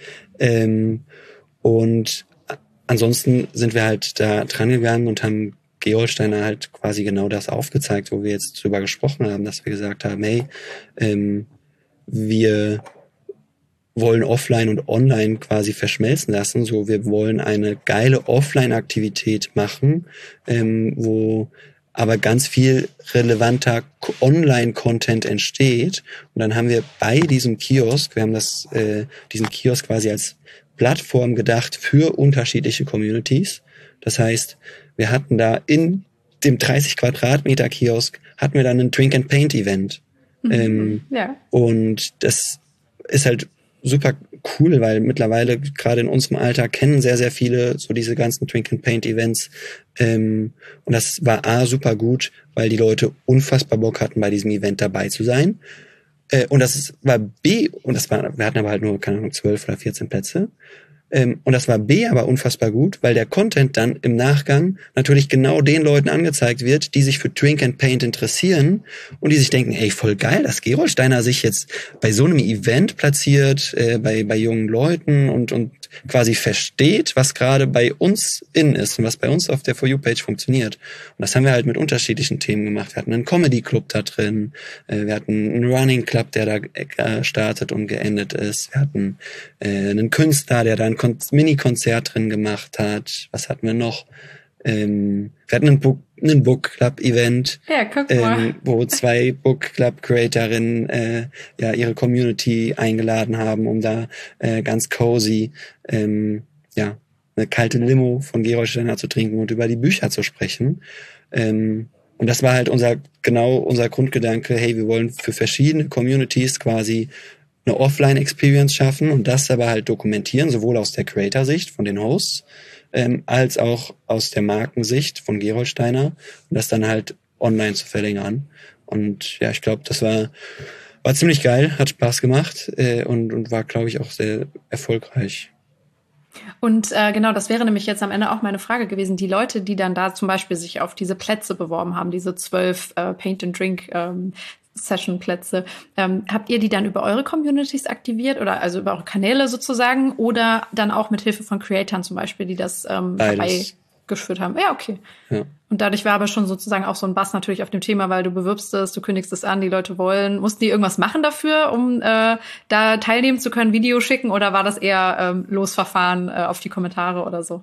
Und ansonsten sind wir halt da dran gegangen und haben Geroldsteiner halt quasi genau das aufgezeigt, wo wir jetzt drüber gesprochen haben, dass wir gesagt haben, hey, wir wollen Offline und Online quasi verschmelzen lassen. So, wir wollen eine geile Offline-Aktivität machen, wo aber ganz viel relevanter Online-Content entsteht. Und dann haben wir bei diesem Kiosk, wir haben diesen Kiosk quasi als Plattform gedacht für unterschiedliche Communities. Das heißt, wir hatten da in dem 30 Quadratmeter Kiosk hatten wir dann ein Drink and Paint Event. Und das ist halt super cool, weil mittlerweile gerade in unserem Alter kennen sehr, sehr viele so diese ganzen Drink and Paint Events. Und das war super gut, weil die Leute unfassbar Bock hatten, bei diesem Event dabei zu sein. Und wir hatten aber halt nur, keine Ahnung, 12 oder 14 Plätze. Und das war aber unfassbar gut, weil der Content dann im Nachgang natürlich genau den Leuten angezeigt wird, die sich für Drink and Paint interessieren und die sich denken, ey, voll geil, dass Geroldsteiner sich jetzt bei so einem Event platziert, bei jungen Leuten und quasi versteht, was gerade bei uns in ist und was bei uns auf der For You-Page funktioniert. Und das haben wir halt mit unterschiedlichen Themen gemacht. Wir hatten einen Comedy-Club da drin, wir hatten einen Running-Club, der da gestartet und geendet ist, wir hatten einen Künstler, der da ein Mini-Konzert drin gemacht hat. Was hatten wir noch? Wir hatten einen Book Club Event, wo 2 Book Club Creatorinnen ihre Community eingeladen haben, um da ganz cozy eine kalte Limo von Geroldsteiner zu trinken und über die Bücher zu sprechen. Und das war halt unser Grundgedanke, hey, wir wollen für verschiedene Communities quasi eine Offline-Experience schaffen und das aber halt dokumentieren, sowohl aus der Creator-Sicht von den Hosts, als auch aus der Markensicht von Geroldsteiner und das dann halt online zu verlängern. Und ja, ich glaube, das war ziemlich geil, hat Spaß gemacht und war, glaube ich, auch sehr erfolgreich.
Und genau, das wäre nämlich jetzt am Ende auch meine Frage gewesen. Die Leute, die dann da zum Beispiel sich auf diese Plätze beworben haben, diese 12 Paint and Drink Session-Plätze, habt ihr die dann über eure Communities aktiviert oder also über eure Kanäle sozusagen oder dann auch mit Hilfe von Creatoren zum Beispiel, die das herbeigeführt haben? Ja, okay. Ja. Und dadurch war aber schon sozusagen auch so ein Bass natürlich auf dem Thema, weil du bewirbst es, du kündigst es an, die Leute wollen. Mussten die irgendwas machen dafür, um da teilnehmen zu können, Video schicken oder war das eher Losverfahren auf die Kommentare oder so?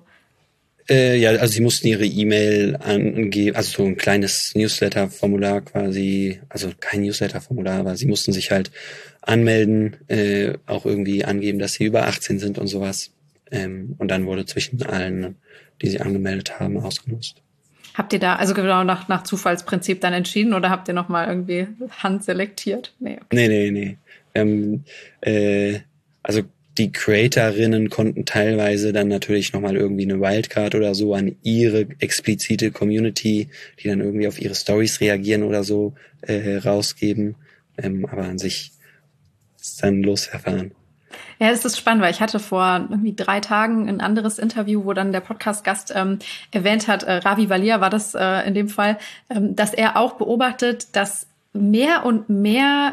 Also sie mussten ihre E-Mail angeben, also so ein kleines Newsletter-Formular quasi, also kein Newsletter-Formular, aber sie mussten sich halt anmelden, auch irgendwie angeben, dass sie über 18 sind und sowas. Und dann wurde zwischen allen, die sie angemeldet haben, ausgelost.
Habt ihr da, also genau nach Zufallsprinzip dann entschieden oder habt ihr nochmal irgendwie handselektiert? Nee.
Okay. Nee. Also die Creatorinnen konnten teilweise dann natürlich nochmal irgendwie eine Wildcard oder so an ihre explizite Community, die dann irgendwie auf ihre Stories reagieren oder so, rausgeben. Aber an sich ist dann Losverfahren.
Ja, es ist spannend, weil ich hatte vor irgendwie 3 Tagen ein anderes Interview, wo dann der Podcast-Gast erwähnt hat, Ravi Valia war das in dem Fall, dass er auch beobachtet, dass mehr und mehr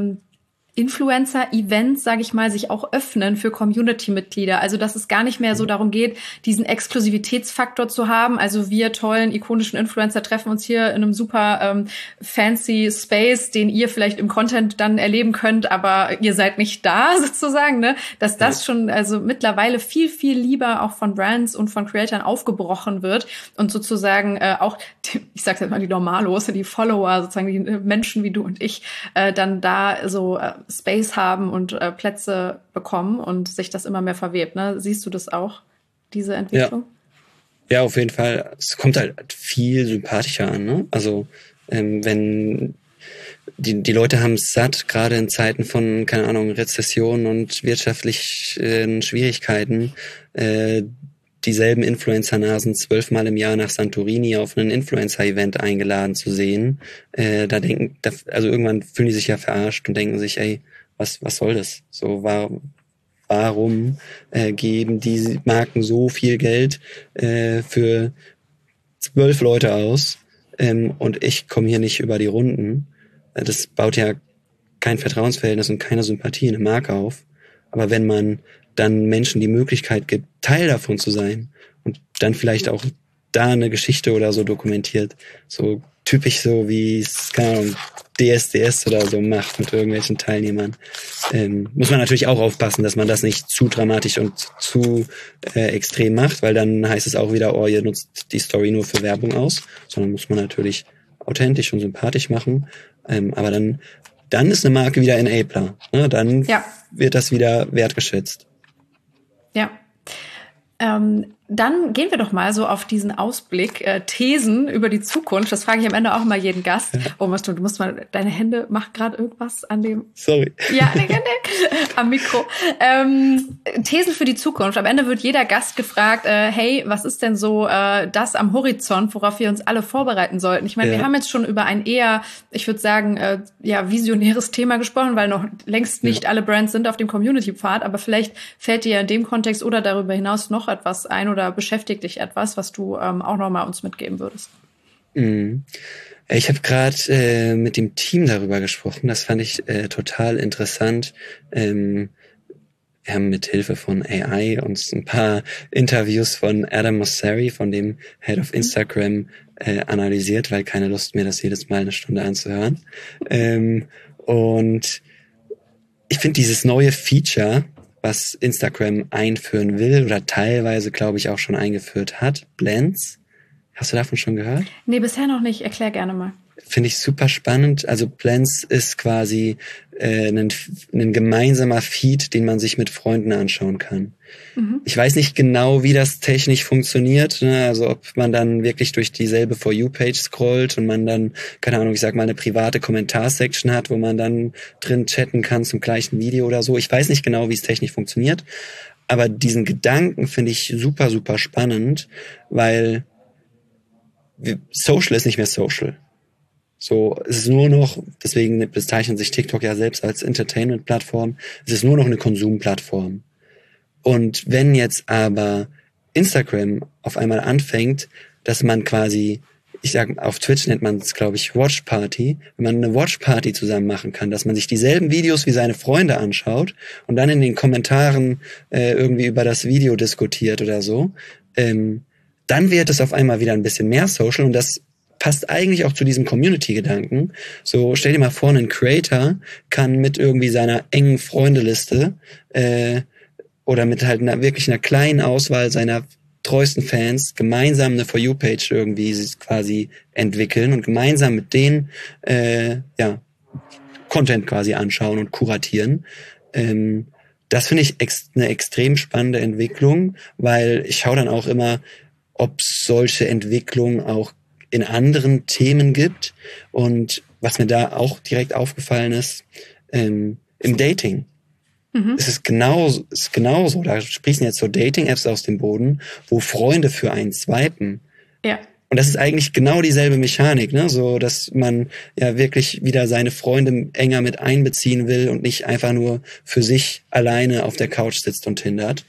Influencer-Events, sage ich mal, sich auch öffnen für Community-Mitglieder. Also, dass es gar nicht mehr so darum geht, diesen Exklusivitätsfaktor zu haben. Also, wir tollen, ikonischen Influencer treffen uns hier in einem super fancy Space, den ihr vielleicht im Content dann erleben könnt, aber ihr seid nicht da sozusagen, ne? Dass das schon also mittlerweile viel, viel lieber auch von Brands und von Creatoren aufgebrochen wird und sozusagen auch, ich sag's jetzt mal, die Normalos, die Follower, sozusagen die Menschen wie du und ich, dann da so Space haben und Plätze bekommen und sich das immer mehr verwebt. Ne? Siehst du das auch, diese Entwicklung?
Ja, auf jeden Fall. Es kommt halt viel sympathischer an. Ne? Also wenn die Leute haben es satt, gerade in Zeiten von, keine Ahnung, Rezession und wirtschaftlichen Schwierigkeiten, dieselben Influencer-Nasen 12-mal im Jahr nach Santorini auf einen Influencer-Event eingeladen zu sehen, also irgendwann fühlen die sich ja verarscht und denken sich, ey, was soll das? So, warum geben die Marken so viel Geld für 12 Leute aus und ich komme hier nicht über die Runden? Das baut ja kein Vertrauensverhältnis und keine Sympathie in der Marke auf. Aber wenn man dann Menschen die Möglichkeit gibt, Teil davon zu sein und dann vielleicht auch da eine Geschichte oder so dokumentiert, so typisch so wie es, keine Ahnung, DSDS oder so macht mit irgendwelchen Teilnehmern, muss man natürlich auch aufpassen, dass man das nicht zu dramatisch und zu extrem macht, weil dann heißt es auch wieder, oh, ihr nutzt die Story nur für Werbung aus, sondern muss man natürlich authentisch und sympathisch machen, aber dann ist eine Marke wieder Enabler, ne? Dann wird das wieder wertgeschätzt.
Ja. Dann gehen wir doch mal so auf diesen Ausblick, Thesen über die Zukunft. Das frage ich am Ende auch mal jeden Gast. Oh, du musst mal, deine Hände machen gerade irgendwas an dem...
Sorry.
Ja, am Mikro. Thesen für die Zukunft. Am Ende wird jeder Gast gefragt, hey, was ist denn so das am Horizont, worauf wir uns alle vorbereiten sollten? Ich meine, wir haben jetzt schon über ein eher, ich würde sagen, visionäres Thema gesprochen, weil noch längst nicht alle Brands sind auf dem Community-Pfad, aber vielleicht fällt dir in dem Kontext oder darüber hinaus noch etwas ein oder beschäftigt dich etwas, was du auch noch mal uns mitgeben würdest?
Ich habe gerade mit dem Team darüber gesprochen. Das fand ich total interessant. Wir haben mit Hilfe von AI uns ein paar Interviews von Adam Mosseri, von dem Head of Instagram, analysiert, weil keine Lust mehr, das jedes Mal eine Stunde anzuhören. Und ich finde dieses neue Feature, was Instagram einführen will oder teilweise, glaube ich, auch schon eingeführt hat, Blends. Hast du davon schon gehört?
Nee, bisher noch nicht. Erklär gerne mal.
Finde ich super spannend. Also Blends ist quasi ein gemeinsamer Feed, den man sich mit Freunden anschauen kann. Ich weiß nicht genau, wie das technisch funktioniert, ne? Also ob man dann wirklich durch dieselbe For You-Page scrollt und man dann, keine Ahnung, ich sag mal, eine private Kommentarsection hat, wo man dann drin chatten kann zum gleichen Video oder so. Ich weiß nicht genau, wie es technisch funktioniert, aber diesen Gedanken finde ich super, super spannend, weil Social ist nicht mehr Social. So, es ist nur noch, deswegen bezeichnet sich TikTok ja selbst als Entertainment-Plattform, es ist nur noch eine Konsumplattform. Und wenn jetzt aber Instagram auf einmal anfängt, dass man quasi, ich sag, auf Twitch nennt man es, glaube ich, Watch Party, wenn man eine Watch Party zusammen machen kann, dass man sich dieselben Videos wie seine Freunde anschaut und dann in den Kommentaren irgendwie über das Video diskutiert oder so, dann wird es auf einmal wieder ein bisschen mehr Social und das passt eigentlich auch zu diesem Community-Gedanken. So, stell dir mal vor, ein Creator kann mit irgendwie seiner engen Freundeliste oder mit halt wirklich einer kleinen Auswahl seiner treuesten Fans gemeinsam eine For You-Page irgendwie quasi entwickeln und gemeinsam mit denen Content quasi anschauen und kuratieren. Das finde ich eine extrem spannende Entwicklung, weil ich schaue dann auch immer, ob es solche Entwicklungen auch in anderen Themen gibt. Und was mir da auch direkt aufgefallen ist, im Dating. Es ist genauso. Da sprießen jetzt so Dating-Apps aus dem Boden, wo Freunde für einen swipen.
Ja.
Und das ist eigentlich genau dieselbe Mechanik, ne? So, dass man ja wirklich wieder seine Freunde enger mit einbeziehen will und nicht einfach nur für sich alleine auf der Couch sitzt und hindert.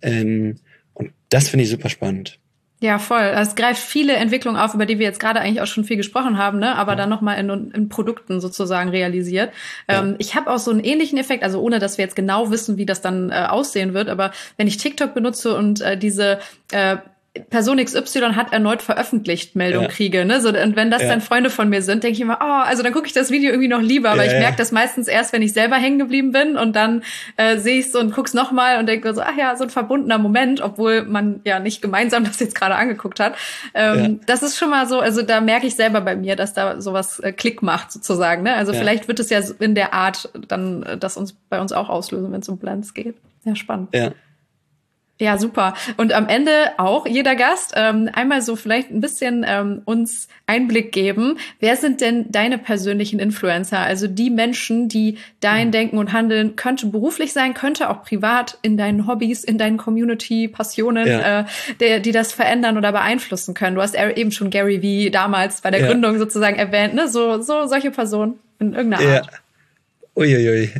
Und das finde ich super spannend.
Ja, voll. Es greift viele Entwicklungen auf, über die wir jetzt gerade eigentlich auch schon viel gesprochen haben, ne? Aber dann nochmal in Produkten sozusagen realisiert.
Ja.
Ich habe auch so einen ähnlichen Effekt, also ohne, dass wir jetzt genau wissen, wie das dann aussehen wird, aber wenn ich TikTok benutze und diese Person XY hat erneut veröffentlicht, Meldung kriege, ne? So, und wenn das dann Freunde von mir sind, denke ich immer, oh, also dann gucke ich das Video irgendwie noch lieber, aber ich merke das meistens erst, wenn ich selber hängen geblieben bin und dann sehe ich so und guck's nochmal und denke so, ach ja, so ein verbundener Moment, obwohl man ja nicht gemeinsam das jetzt gerade angeguckt hat. Das ist schon mal so, also da merke ich selber bei mir, dass da sowas Klick macht sozusagen, ne? Also vielleicht wird es ja in der Art dann das uns bei uns auch auslösen, wenn es um Blends geht. Ja, spannend.
Ja.
Ja, super. Und am Ende auch jeder Gast einmal so vielleicht ein bisschen uns Einblick geben. Wer sind denn deine persönlichen Influencer? Also die Menschen, die dein Denken und Handeln könnte beruflich sein, könnte auch privat in deinen Hobbys, in deinen Community-Passionen, die das verändern oder beeinflussen können. Du hast eben schon Gary Vee damals bei der Gründung sozusagen erwähnt, ne? So solche Personen in irgendeiner Art.
Uiuiui.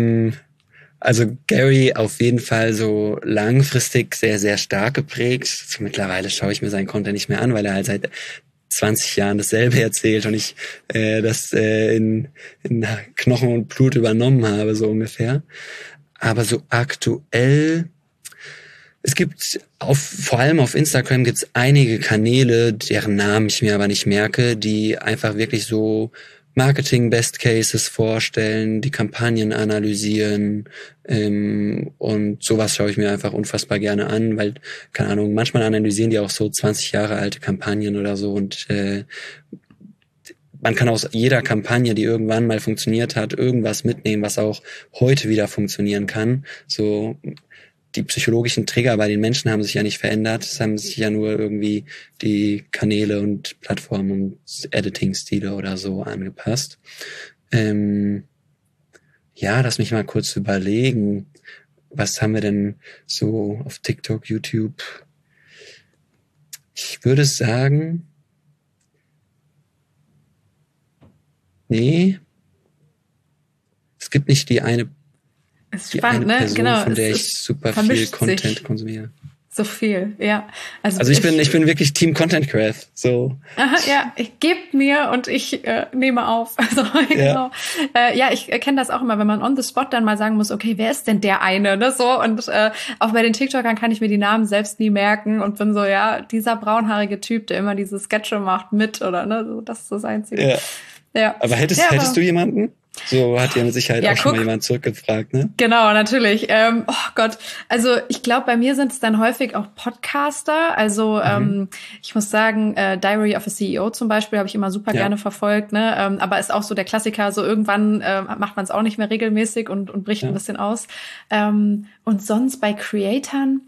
Also Gary auf jeden Fall so langfristig sehr, sehr stark geprägt. So mittlerweile schaue ich mir seinen Content nicht mehr an, weil er halt seit 20 Jahren dasselbe erzählt und ich das in Knochen und Blut übernommen habe, so ungefähr. Aber so aktuell, es gibt vor allem auf Instagram gibt's einige Kanäle, deren Namen ich mir aber nicht merke, die einfach wirklich so Marketing-Best Cases vorstellen, die Kampagnen analysieren und sowas schaue ich mir einfach unfassbar gerne an, weil, keine Ahnung, manchmal analysieren die auch so 20 Jahre alte Kampagnen oder so und man kann aus jeder Kampagne, die irgendwann mal funktioniert hat, irgendwas mitnehmen, was auch heute wieder funktionieren kann. So die psychologischen Trigger bei den Menschen haben sich ja nicht verändert. Es haben sich ja nur irgendwie die Kanäle und Plattformen und Editing-Stile oder so angepasst. Lass mich mal kurz überlegen. Was haben wir denn so auf TikTok, YouTube? Ich würde sagen, nee. Es gibt nicht die eine
ist spannend, ne?
Person,
Genau.
von der ich super viel Content konsumiere.
So viel, ja.
Also ich bin wirklich Team Content Craft, so.
Aha, ja, ich gebe mir und ich nehme auf. Also genau. Ich kenne das auch immer, wenn man on the spot dann mal sagen muss, okay, wer ist denn der eine, ne, so. Und auch bei den TikTokern kann ich mir die Namen selbst nie merken und bin so, ja, dieser braunhaarige Typ, der immer diese Sketche macht mit oder ne, so, das ist das Einzige. Ja.
Aber hättest du jemanden? So hat ja mit Sicherheit auch schon mal jemand zurückgefragt, ne?
Genau, natürlich. Oh Gott, also ich glaube, bei mir sind es dann häufig auch Podcaster. Also ich muss sagen, Diary of a CEO zum Beispiel habe ich immer super gerne verfolgt, ne? Aber ist auch so der Klassiker, so irgendwann macht man es auch nicht mehr regelmäßig und bricht ein bisschen aus. Und sonst bei Creatoren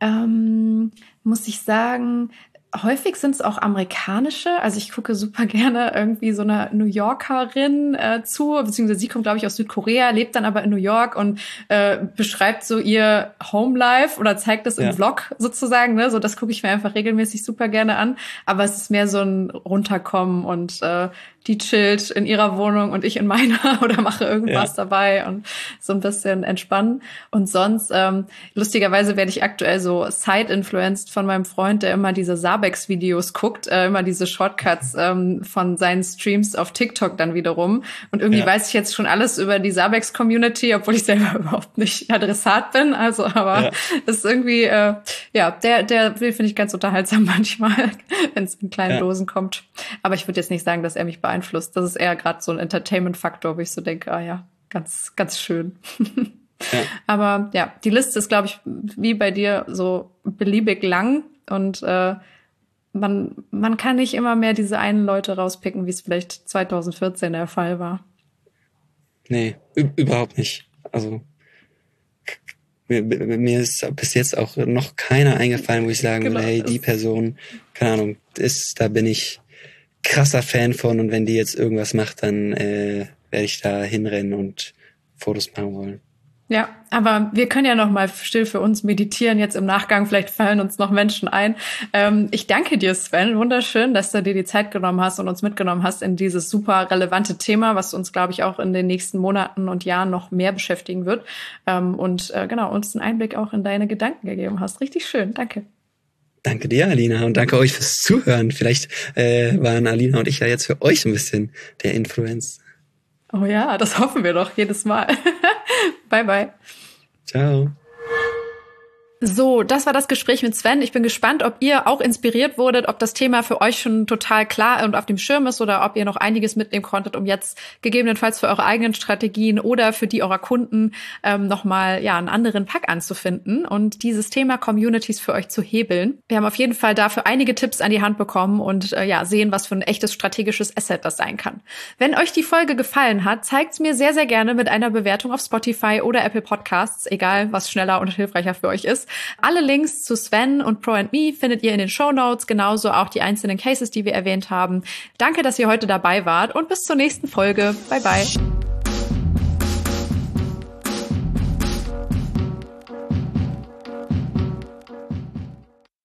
muss ich sagen, häufig sind es auch amerikanische. Also ich gucke super gerne irgendwie so einer New Yorkerin zu, beziehungsweise sie kommt, glaube ich, aus Südkorea, lebt dann aber in New York und beschreibt so ihr Homelife oder zeigt das im Vlog sozusagen. Ne? So, das gucke ich mir einfach regelmäßig super gerne an. Aber es ist mehr so ein Runterkommen und die chillt in ihrer Wohnung und ich in meiner oder mache irgendwas dabei und so ein bisschen entspannen. Und sonst, lustigerweise werde ich aktuell so side-influenced von meinem Freund, der immer diese Sabex-Videos guckt, immer diese Shortcuts von seinen Streams auf TikTok dann wiederum. Und irgendwie weiß ich jetzt schon alles über die Sabex-Community, obwohl ich selber überhaupt nicht Adressat bin. Also, aber das ist irgendwie, der finde ich ganz unterhaltsam manchmal, wenn es in kleinen Dosen kommt. Aber ich würde jetzt nicht sagen, dass er mich beeinflusst. Das ist eher gerade so ein Entertainment-Faktor, wo ich so denke, ganz, ganz schön. Aber ja, die Liste ist, glaube ich, wie bei dir so beliebig lang und man kann nicht immer mehr diese einen Leute rauspicken, wie es vielleicht 2014 der Fall war.
Nee, überhaupt nicht. Also mir ist bis jetzt auch noch keiner eingefallen, wo ich sagen würde, hey, die Person, keine Ahnung, da bin ich krasser Fan von und wenn die jetzt irgendwas macht, dann werde ich da hinrennen und Fotos machen wollen.
Ja, aber wir können ja noch mal still für uns meditieren jetzt im Nachgang. Vielleicht fallen uns noch Menschen ein. Ich danke dir, Sven. Wunderschön, dass du dir die Zeit genommen hast und uns mitgenommen hast in dieses super relevante Thema, was uns, glaube ich, auch in den nächsten Monaten und Jahren noch mehr beschäftigen wird. Und genau, uns einen Einblick auch in deine Gedanken gegeben hast. Richtig schön. Danke.
Danke dir, Alina, und danke euch fürs Zuhören. Vielleicht waren Alina und ich ja jetzt für euch ein bisschen der Influencer.
Oh ja, das hoffen wir doch jedes Mal. Bye, bye.
Ciao.
So, das war das Gespräch mit Sven. Ich bin gespannt, ob ihr auch inspiriert wurdet, ob das Thema für euch schon total klar und auf dem Schirm ist oder ob ihr noch einiges mitnehmen konntet, um jetzt gegebenenfalls für eure eigenen Strategien oder für die eurer Kunden nochmal einen anderen Pack anzufinden und dieses Thema Communities für euch zu hebeln. Wir haben auf jeden Fall dafür einige Tipps an die Hand bekommen und sehen, was für ein echtes strategisches Asset das sein kann. Wenn euch die Folge gefallen hat, zeigt's mir sehr, sehr gerne mit einer Bewertung auf Spotify oder Apple Podcasts, egal was schneller und hilfreicher für euch ist. Alle Links zu Sven und Pro&Me findet ihr in den Shownotes, genauso auch die einzelnen Cases, die wir erwähnt haben. Danke, dass ihr heute dabei wart und bis zur nächsten Folge. Bye, bye.